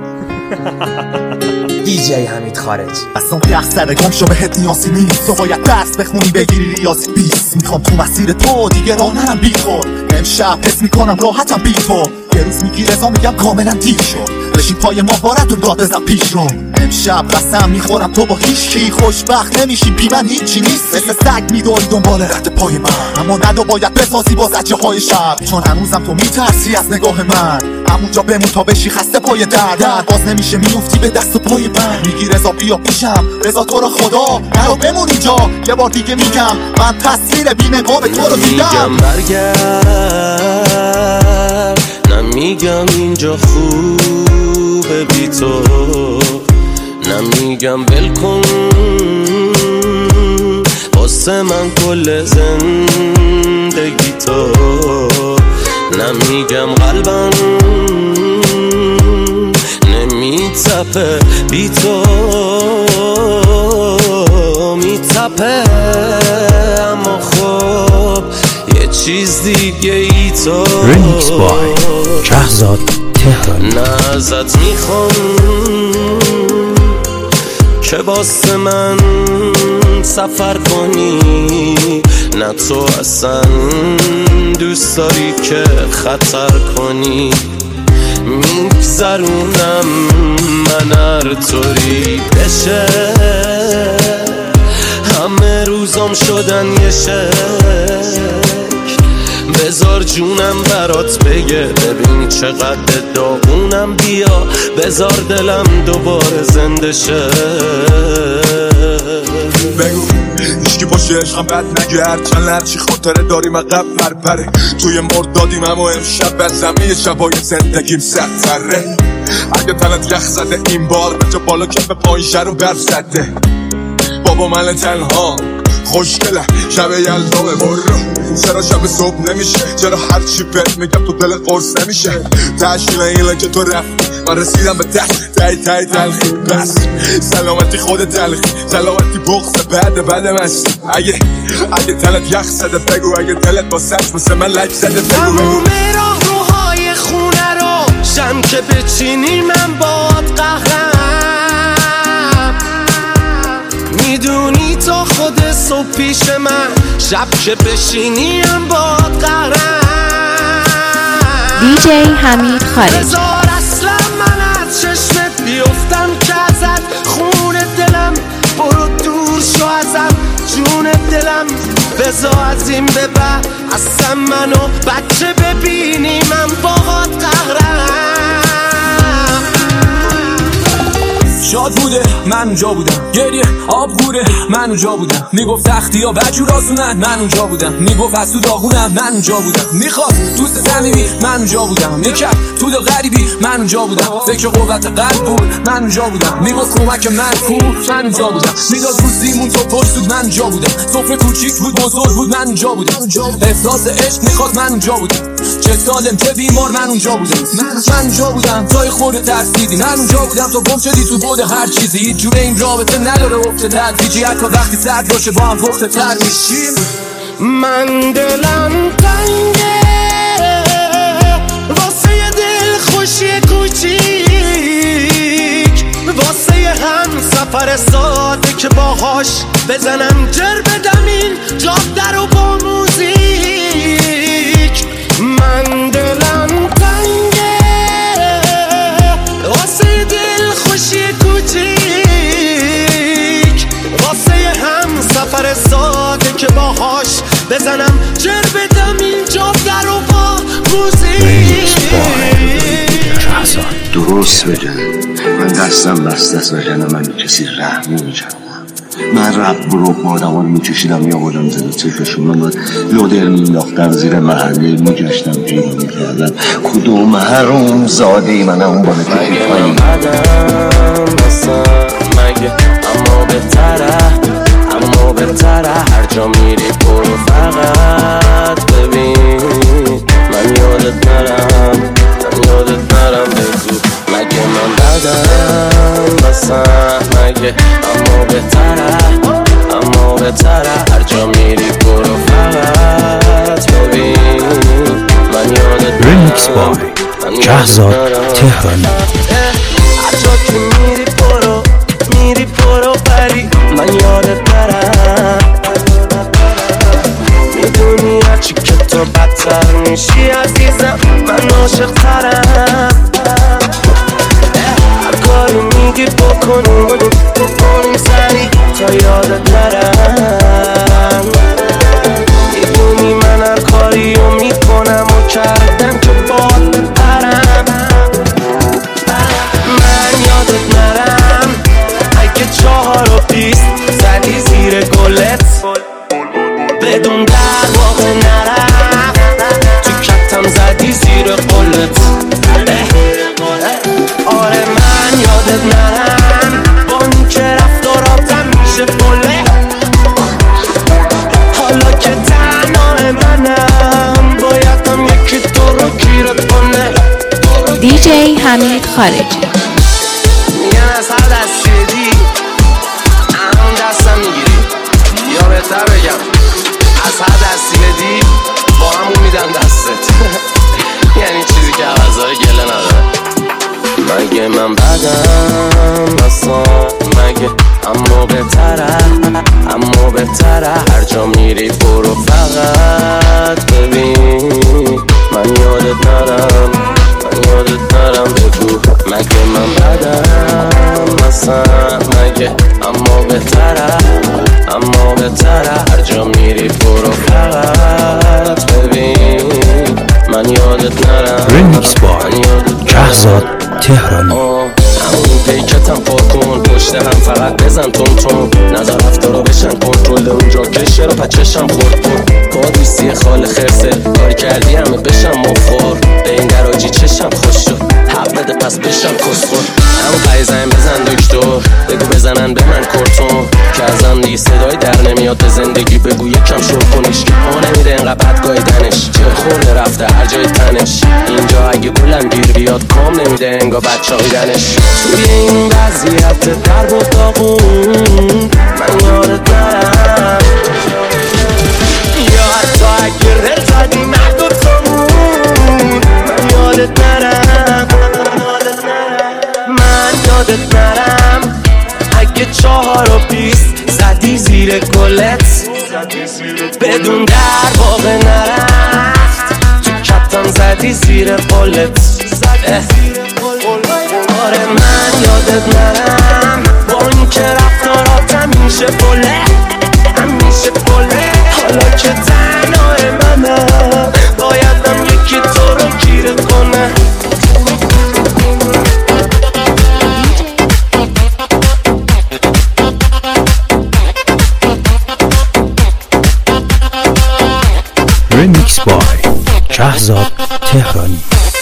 Speaker 12: DJ حمید خارجی.
Speaker 6: اصلا که اکثر گم شو بهت نیازی نیست، تو باید درس بخونی بگیری ریاضی 20. میخوام تو مسیر تو دیگه راه نرم بی خود، امشب حس میکنم راحتم بی تو. یه روز میگی رضا میگم کاملا دیر شد، بشین پای ما بارد و داد بزن پیش رو. امشب قسم میخورم تو با هیچ کی خوشبخت نمیشی، بی من هیچی نیست. مثل سگ میدوی دنبال رد پای من، اما ندو باید بسازی با زجه های شب، چون هنوزم تو میترسی از نگاه من. همونجا بمون تا بشی خسته پای در باز نمیشه، میفتی به دست و پای من. میگی رضا بیا پیشم، رضا تو رو خدا نرو بمون اینجا. یه بار دیگه میگم من تصویر بی نقاب تو رو دیدم.
Speaker 1: نمیگم برگرد، نمیگم اینجا خوبه بی تو، نمیگم بلکن واسه من کل زندگی تو نمیگم قلبم نمیتپه بی تو میتپه اما خب یه چیز دیگه ای تو
Speaker 4: رمیکس بای شهزاد تهرانی.
Speaker 1: نه ازت میخوام که واسه من سفر کنی، نه تو اصلا دوست داری که خطر کنی. میگذرونم من هر طوری بشه، همه روزام شدن یه شکل. بذار جونم برات بگه ببین چقدر داغونم، بیا بذار دلم دوباره زنده شه.
Speaker 12: بگو هیچکی باشه عشقم بد نگرد، چند لرچی خاطره داریم عقب پرپره. توی مردادیم اما امشب بزمه شبای زندگیم سرتره. اگه تنت یخ زده این بار بجا بالا کف پایشه رو برف زده. بابا من تنها خوشگله شب یلدامه برو، چرا شب صبح نمیشه؟ چرا هرچی بهت میگم تو دلت قرص نمیشه؟ تشکیل اینه که تو رفتی من رسیدم به تای تلخی. بس سلامتی خود تلخی، سلامتی بغض بعد مستی. اگه تلت یخ زده بگو، اگه دلت با سچ مثل من لک زده بگو.
Speaker 1: تموم راه روهای خونه رو شم که بچینی من باد قهرم. میدونی تا خود صبح پیش من، شب که بشینی هم باد قهرم.
Speaker 2: دیجی حمید خارجی.
Speaker 1: بذار اصلا من از چشمت بیفتم که ازت خون دلم، برو دور شو ازم جون دلم. بذار از این به بعد اصلا منو بچه ببینی من باهات قهرم.
Speaker 11: شاد بوده من اونجا بودم، گریه آب گوره من اونجا بودم. میگفت تختی ها بجور آسونن من اونجا بودم. میگفت از تو داغونم من اونجا بودم. میخواد دوست صمیمی من اونجا بودم. میکرد تو دل غریبی من اونجا بودم. فکر قوت قلب بود من اونجا بودم. میگفت کمک من کو من اونجا بودم. میداد روزیمون تو پشت بود من اونجا بودم. سفره کوچیک بود بزرگ بود من اونجا بودم. احساس عشق میخواد من اونجا بودم. چه سالم چه بیمار من اونجا بودم. من اونجا بودم جای خورده ترسیدی. من اونجا بودم تو گم شدی تو بود هر چیزی. هیچ جوره این رابطه نداره افته تدریجی، حتی وقتی سرد باشه با هم پخته تر میشیم.
Speaker 1: من دلم تنگه واسه یه دل خوشی کوچیک، واسه یه هم سفر ساده که باهاش بزنم جر بدم این جاده رو با موزیک. من دلم تنگه واسه یه دل خوشی کوچیک، واسه یه هم سفر ساده که باهاش بزنم جر بدم این جاده رو با موزیک.
Speaker 13: درست بگم من دستم بسته است وگرنه من کسی رحم نمی‌کردم. من رب بروک مادمان میکشیدم میآوردم زیر چشمشون، من لودر مینداختم زیر محله میگشتم پیدا میکردم کدوم حروم زاده ای من اون بالا کشید پایین.
Speaker 1: مگه اما بهتره هر جا میری برو فقط ببین. من یادت نرم بگو مگه من بدم بسم. مگه اما بهتره هر جا میری برو فقط ببین. من یادت نرم.
Speaker 4: رمیکس بای شهزاد تهرانی.
Speaker 1: هر جا که میری برو بری. من یادت نرم. میدونی هرچی که تو بدتر میشی عزیزم من عاشق ترم. هر کاری میگی بکنیم سری تا یادت نرم. میدونی من هر کاری رو میکنم و کردم که باد بپرم. من یادت نرم اگه 4 و 20 زدی زیر گلت بدون در واقع نرم. تو کتم زدی زیر قلت. آره من یادت نرم با این که رفتاراتم میشه بله. حالا که تنها منم
Speaker 2: حمید خارجی.
Speaker 1: میگن از هر دستی بدی همون دستم میگیری، یا بهتر بگم از هر دستی بدی با همون میدن دستت. یعنی چیزی که عوضای گله نداره. مگه من بدم اصلا مگه، اما بهتره هر جا میری برو فقط ببین. من یادت نرم بگو مگه من بدم اصلا مگه، اما بهتره هر جا میری برو فقط ببین. من یادت نرم.
Speaker 4: ریمیکس بای شهزاد تهرانی.
Speaker 1: همون پیکتم پار کن، پشت هم فقط بزن تون نظر رفتارو بشن کنترل اونجا کشه رو پچشم خورد با دوستی خال خرسه کاری کردی همه بشم مفار به این دراجی چشم خوش شد حق بده پس بشم کسخور. همون قیزن بزن دکتر بگو بزنن به من کرتون که ازم دیگه صدای در نمیاد به زندگی بگو یکم شور کنیش ما نمیده اینقدر بدگاهیدنش چه خورده رفته هر جای تنش اینجا اگه بلند گیر بیاد کام نمیده انگا بچه‌هایدنش. توی این وضعیت در و داغون من یادت نرم، یا حتی اگه رل زدی من دوتامون من یادت نرم. اگه 4:20 زدی زیر گلت بدون در واقع نرفت تو کپتم زدی زیر قلت. آره من یادت نرم با این که رفتارات همیشه بله حالا که تنهای منم بایدم یکی تو رو گیرت کنه.
Speaker 4: ریمیکس بای شهزاد تهرانی.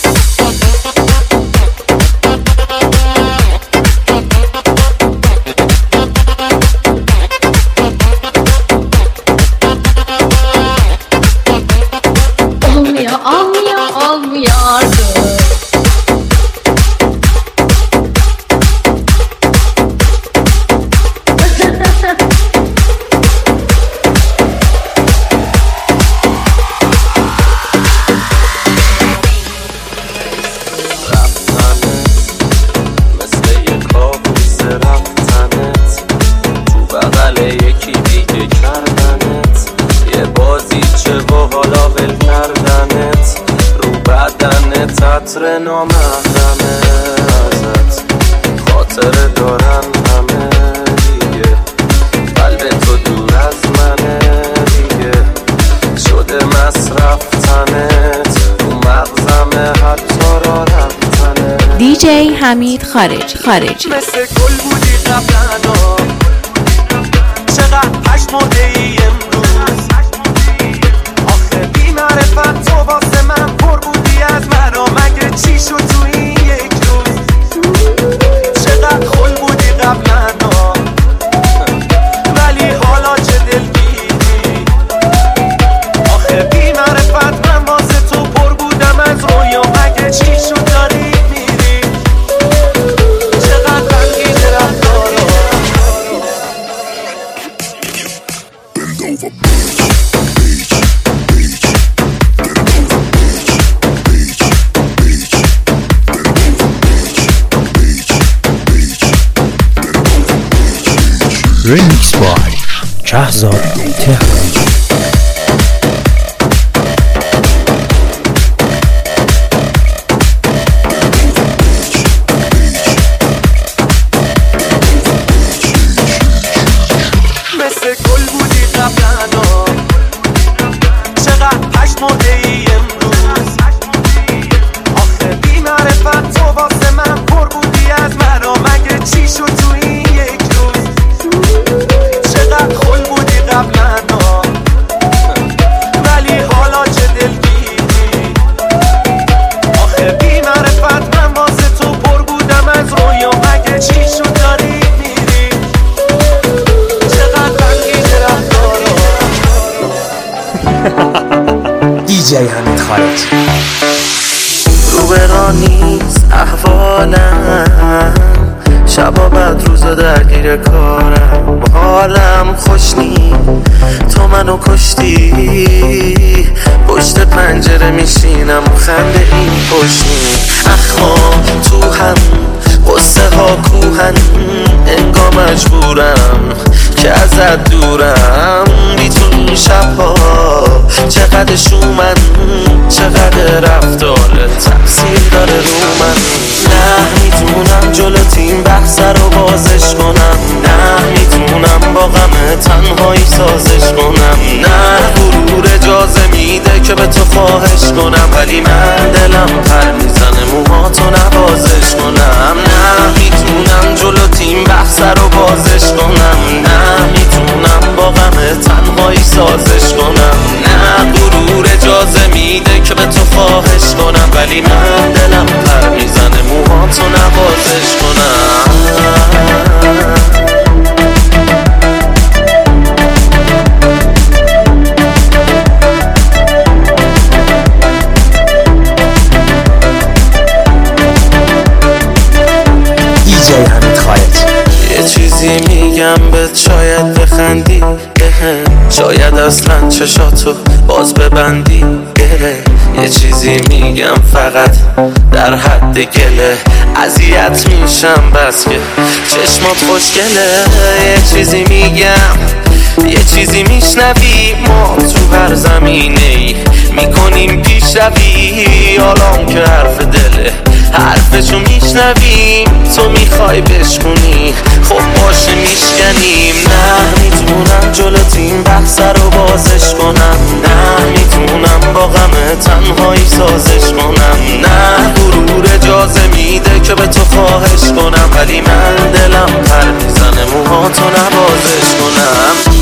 Speaker 1: عطر نامحرمه ازت خاطره دارن همه دیگه قلب تو دور از منه دیگه شده مصرف تنت تو مغزمه حتی را رفتنه.
Speaker 2: دیجی حمید خارجی.
Speaker 1: مثل گل بودی قبلنا چقدر پشمرده ای امروز آخه بی معرفت تو واسه من پر بودی از مرا مگه چی شد تو این یک روز چقدر خل بودی قبلنا ولی حالا چه دلگیری آخه بی معرفت من واسه تو پر بودم از رویا مگه چی شد داری میری چقدر رنگین رفتارا.
Speaker 4: ریمیکس بای شهزاد تهرانی.
Speaker 1: مثل گل بودی قبلنا چقدر پشمرده ای امروز آخه بی معرفت تو واسه من پر بودی از مرا مگه چی شد تو این یک روز چقدر خل بودی قبلنا ولی حالا چه دلگیری آخه بی معرفت من واسه تو پر بودم از رویا مگه چی شد داری میری چقدر رنگین رفتارا.
Speaker 11: دیجی حمید خارجی.
Speaker 1: روبرا نیست احوالم، شبا بعد روزا درگیر کارم، حالم خوش نی تو منو کشتی، پشت پنجره میشینم و خنده این پشتی، اخوام تو هم قصه ها کوهن، انگار مجبورم که ازت دورم، بی تو این شبها چقدر شومن، چقدر رفتارت تأثیر داره رو من. نه میتونم جلوت این بحث رو بازش کنم، نه میتونم با غم تنهایی سازش کنم، نه غرور اجازه میده که به تو خواهش کنم، ولی من دلم پر میزنه موهاتو نوازش کنم. نه میتونم جلوت این بحث رو بازش کنم، نه میتونم با غم تنهایی سازش کنم، نه غرور اجازه میده که به تو خواهش کنم، ولی من دلم پر میزنه موهاتو نوازش کنم.
Speaker 11: دیجی حمید خارج.
Speaker 1: یه چیزی میگم به شاید بخندی، شاید اصلا چشاتو باز ببندی، یه چیزی میگم فقط در حد گله، اذیت میشم بس که چشمات خوشگله، یه چیزی میگم یه چیزی میشنوی، ما تو هر زمینه ای میکنیم پیشروی، حالا که حرف دله حرفشو میشنویم، تو میخوای بشکنی خب باشه میشکنیم. نه میتونم جلوت این بحث رو بازش کنم، نه میتونم با غم تنهایی سازش کنم، نه غرور اجازه میده که به تو خواهش کنم، ولی من دلم پر میزنه موهاتو نوازش کنم.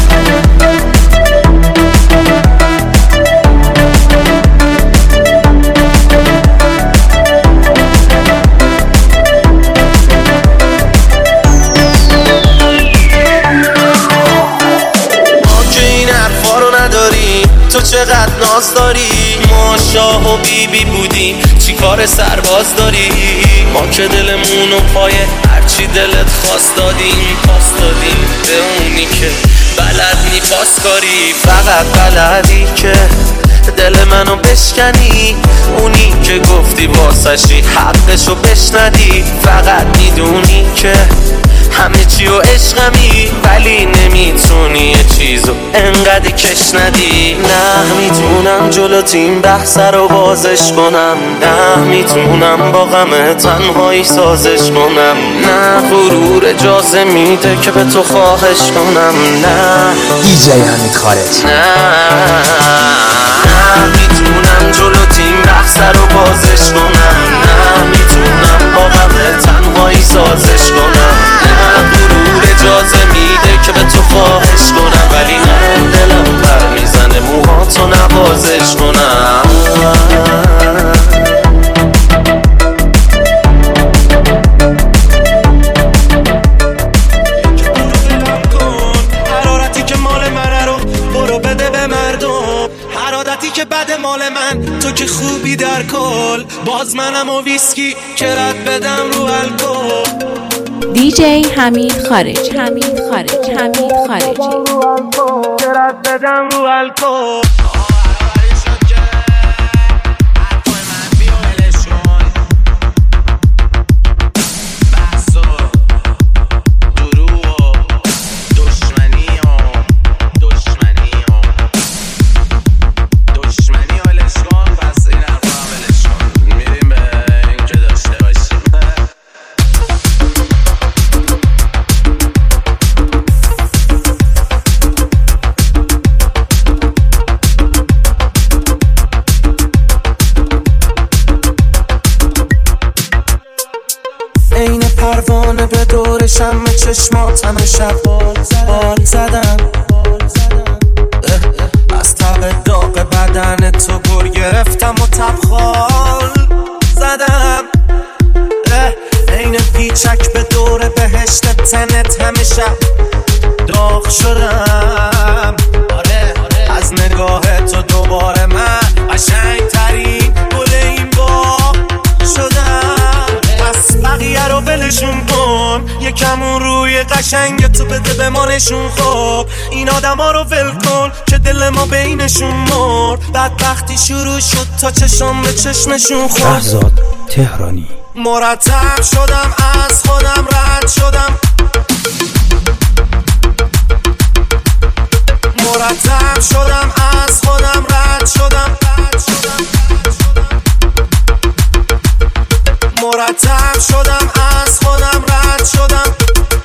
Speaker 1: تو چقدر ناز داری، ما شاه و بیبی بودیم چی کار سرباز داری، ما که دلمونو پای هرچی دلت خواست دادیم، پاس دادیم به اونی که بلد نی پاس کاری، فقط بلدی که دل منو بشکنی، اونی که گفتی واسشی حقشو بشندی، فقط میدونی که همه چی و عشقمی، ولی نمیتونی یه چیزو انقدر کش ندی. نه میتونم جلوت این بحث رو بازش کنم، نه میتونم با غم تنهایی سازش کنم، نه غرور اجازه میده که به تو خواهش کنم، نه
Speaker 11: دیجی حمید خارج.
Speaker 1: نه میتونم جلوت این بحث رو بازش کنم، نه میتونم با غم تنهایی سازش کنم، نه غرور اجازه میده که به تو خواهش کنم، ولی من دلم پر میزنه موهاتو نوازش کنم.
Speaker 5: حرارتی که مال منه رو برو بده به مردم، حرارتی که بد مال من، تو که خوبی در کل، باز منم و ویسکی که رد بدم رو الکل.
Speaker 2: دیجی حمید خارج، حمید خارج، حمید خارجی.
Speaker 5: که رد بدم رو الکل. پروانه به دور شم چشمات همه شب بال زدم، از تب داغ بدن تو گر گرفتم و تبخال زدم، این پیچک به دور بهشت تنت همه شب داغ شدم، از نگاه تو دوباره من قشنگ ترین گل این باغ شدم.
Speaker 1: قشنگ تو بده به ما نشون. خب این آدم ها رو ول کن که دل ما بینشون مرد. بدبختی شروع شد تا چشم به چشمشون خورد.
Speaker 4: شهزاد تهرانی.
Speaker 1: مرتب شدم از خودم رد شدم. مرتب شدم از خودم رد شدم. مرتب شدم از خودم رد شدم.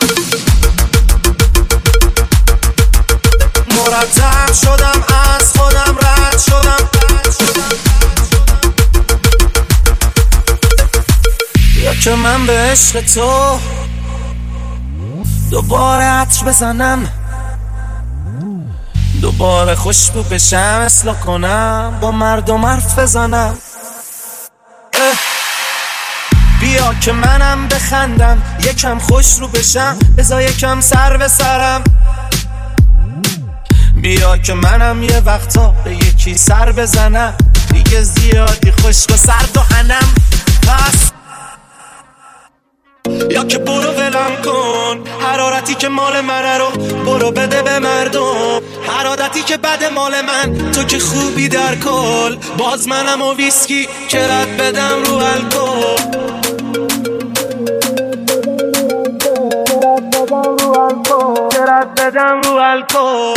Speaker 1: مرتب شدم از خودم رد شدم. یا که من به عشق تو دوباره عطر بزنم، دوباره خوشبو بشم، اصلاح کنم، با مردم حرف بزنم. بیا که منم بخندم، یکم خوش رو بشم، بذار یکم سر به سرم. بیا که منم یه وقتا به یکی سر بزنم، دیگه زیادی خشک و سرد و حنم. بس یا که برو ولم کن، حرارتی که مال منه رو برو بده به مردم. هر عادتی که بد مال من، تو که خوبی در کل. باز منم و ویسکی که رد بدم رو الکل. که رد بدم رو الکل.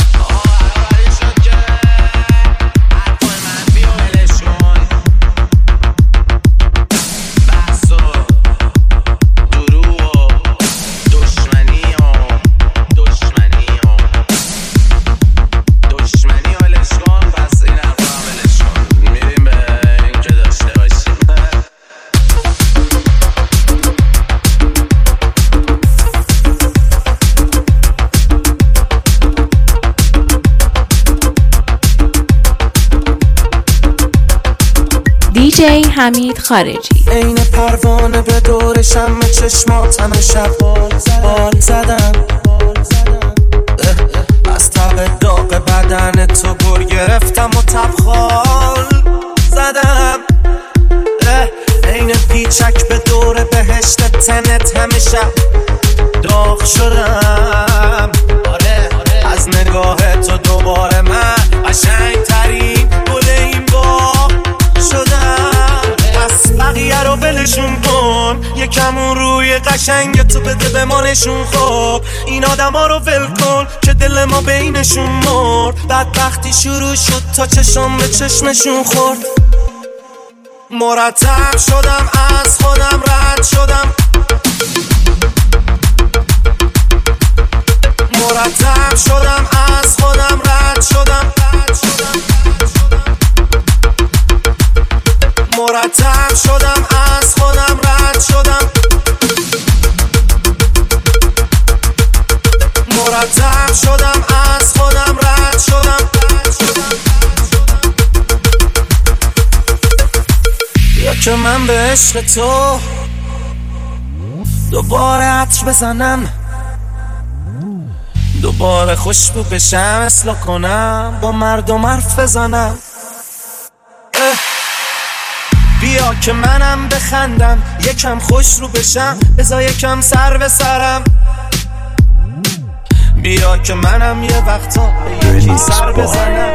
Speaker 2: دیجی حمید خارجی.
Speaker 1: این پروانه به دور شم چشماتم شب بال زدم. از تب داغ بدن تو گر گرفتم و تبخال زدم. این پیچک به دور بهشت تنت همیشه داغ شدم. از نگاه تو دوباره من قشنگ ترین گل این باغ شدم. پس بقیه رو ولشون کن، یکم اون روی قشنگ تو بده به ما نشون. خب این آدم ها رو ول کن که دل ما بینشون مرد. بدبختی شروع شد تا چشم به چشمشون خورد. مرتب شدم از خودم رد شدم. مرتب شدم از خودم رد شدم. مرتب شدم از خودم رد شدم. مرتب شدم از خودم رد شدم. یا که من به عشق تو دوباره عطر بزنم، دوباره خوشبو بشم، اصلاح کنم، با مردم حرف بزنم. بیا که منم بخندم، یکم خوش رو بشم، بذار یکم سر به سرم. بیا که منم یه وقتا به یکی سر بزنم.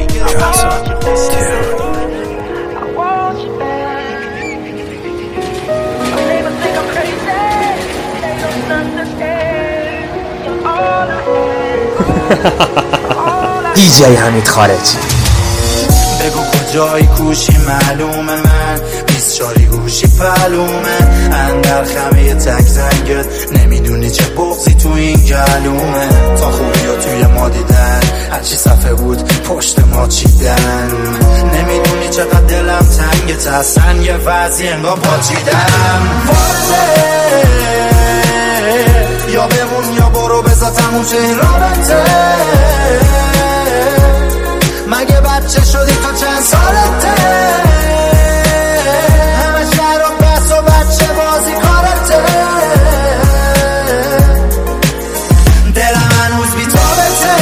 Speaker 11: دیجی حمید خارجی.
Speaker 14: بگو کجایی کوشی معلومه، من 24 گوشی پلومه. اندر خمه تک زنگت نمیدونی چه بغضی تو این گلومه. تا خوبی ها توی ما دیدن، هرچی صفحه بود پشت ما چیدن. نمیدونی چقدر دلم تنگت، اصلا یه وضعی انگار پاچیدم. یا بمون یا برو بذار تموم شه این رابطه. مگه بچه شدی تو چند سالته؟ همه شهر و بس و بچه بازی کارته. دلم هنوز بی تابته،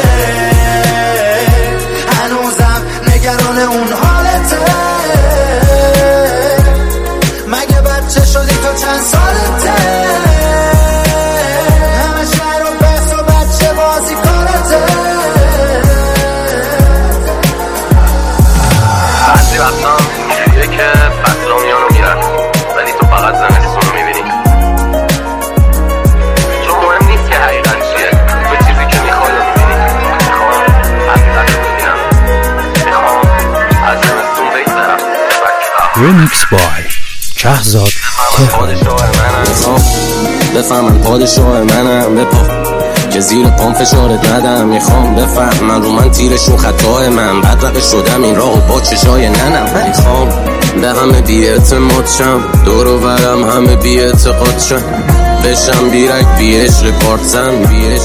Speaker 14: هنوزم نگران اون حالته. مگه بچه شدی تو چند سالته؟ همه
Speaker 4: ریمیکس بای شهزاد تهرانی.
Speaker 1: بفهمن پادشاه منم بپا که زیر پام فشارت ندم. میخوام بفهمن رو من تیرشون خطای من بدرقه شدم این راه با چشای ننم. میخوام به همه بی‌اعتماد شم دور و برم همه بی‌اعتقاد شم بشم بیرک بیش رپارتزن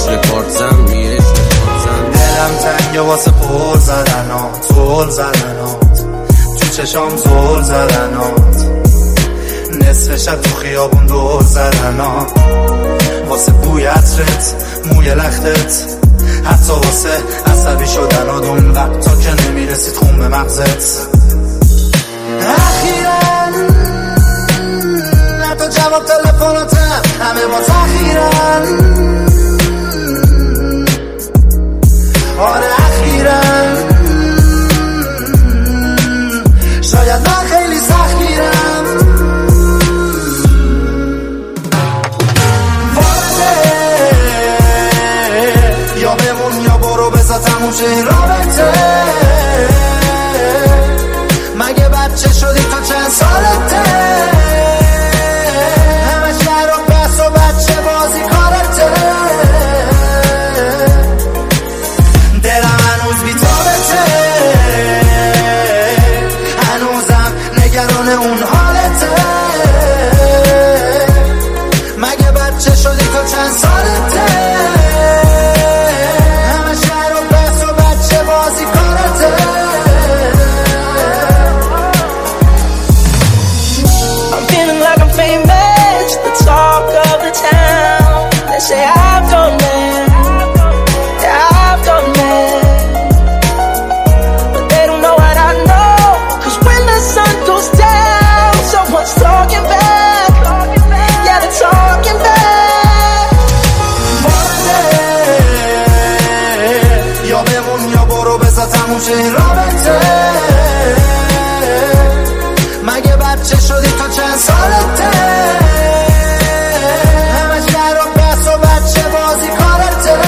Speaker 14: دلم تنگه واسه پر زدنات زل زدنات تو چشام زل زدنات نصف شب تو خیابون دور زدنات واسه بوی عطرت موی لختت حتی واسه عصبی شدنات اون وقتا که نمیرسید خون به مغزت. اخیراً حتی جواب تلفناتم همه با تأخیراً. آره اخیراً شاید من خیلی سختگیرم وارده یا بمون یا برو بذار تموم شه این رابطه. مگه بچه شدی تا چند سالته همه شهر و بس و بچه بازی کارته. دلم هنوز بی‌تابته هنوزم نگران اون حالته. مگه بچه شدی تا چند سالته همه شهر و بس و بچه بازی کارته.
Speaker 5: I'm feeling like I'm famous, the talk of the town. They say I've done that, yeah, I've done that. But they don't know what I know, 'cause when the sun goes down, someone's talking back, yeah, they're talking back.
Speaker 14: یا بمون یا برو بذار تموم شه این رابطه. مگه بچه شدی تا چند سالته همه شهر و بس و بچه بازی کارته.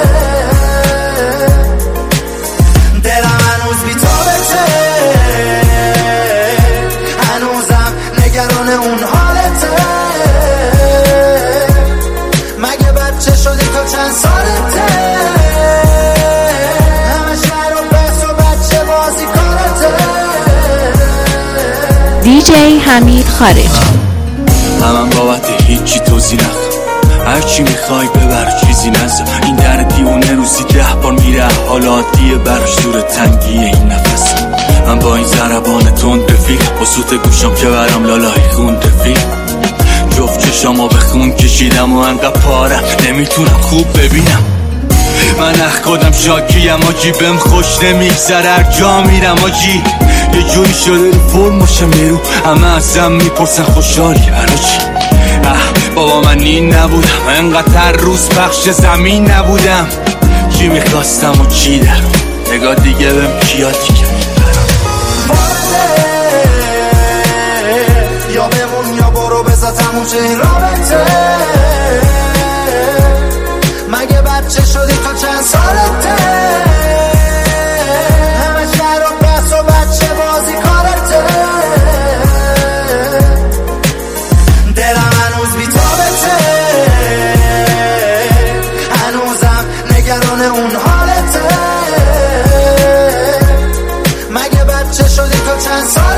Speaker 14: دلم هنوز بی‌تابته هنوزم نگران اون حالته. مگه بچه شدی تا چند سالته همه شهر و بس و بچه بازی کارته.
Speaker 2: دیجی حمید خارجی.
Speaker 15: همم بابت هیچی توضیح نخوام هرچی میخوای ببر چیزی نزد. این در دیونه روزی 10 بار میره حالا عادیه براش دور تنگیه این نفس. من با این ضربان تند رفیق با سوت گوشم که برم لالای خون رفیق. جفت چشامو به خون کشیدم و انقدر پارم نمیتونم خوب ببینم. من اخکادم شاکیم آجی بهم خوش نمیگذره هر جا میرم آجی یه جوری شده رو فرماشم یه رو همه ازم میپرسن خوشحالی الان چی. بابا من این نبودم انقدر هر روز پخش زمین نبودم. چی میخواستم و چی دارم نگاه دیگه بهم کیا دیگه
Speaker 14: یا بمون یا برو بذار تموم شه این رابطه. مگه بچه شدی تا چند سالته همه شهر و بس و بچه بازی کارته. دلم هنوز بی‌تابته هنوزم نگران اون حالته. مگه بچه شدی تا چند سالته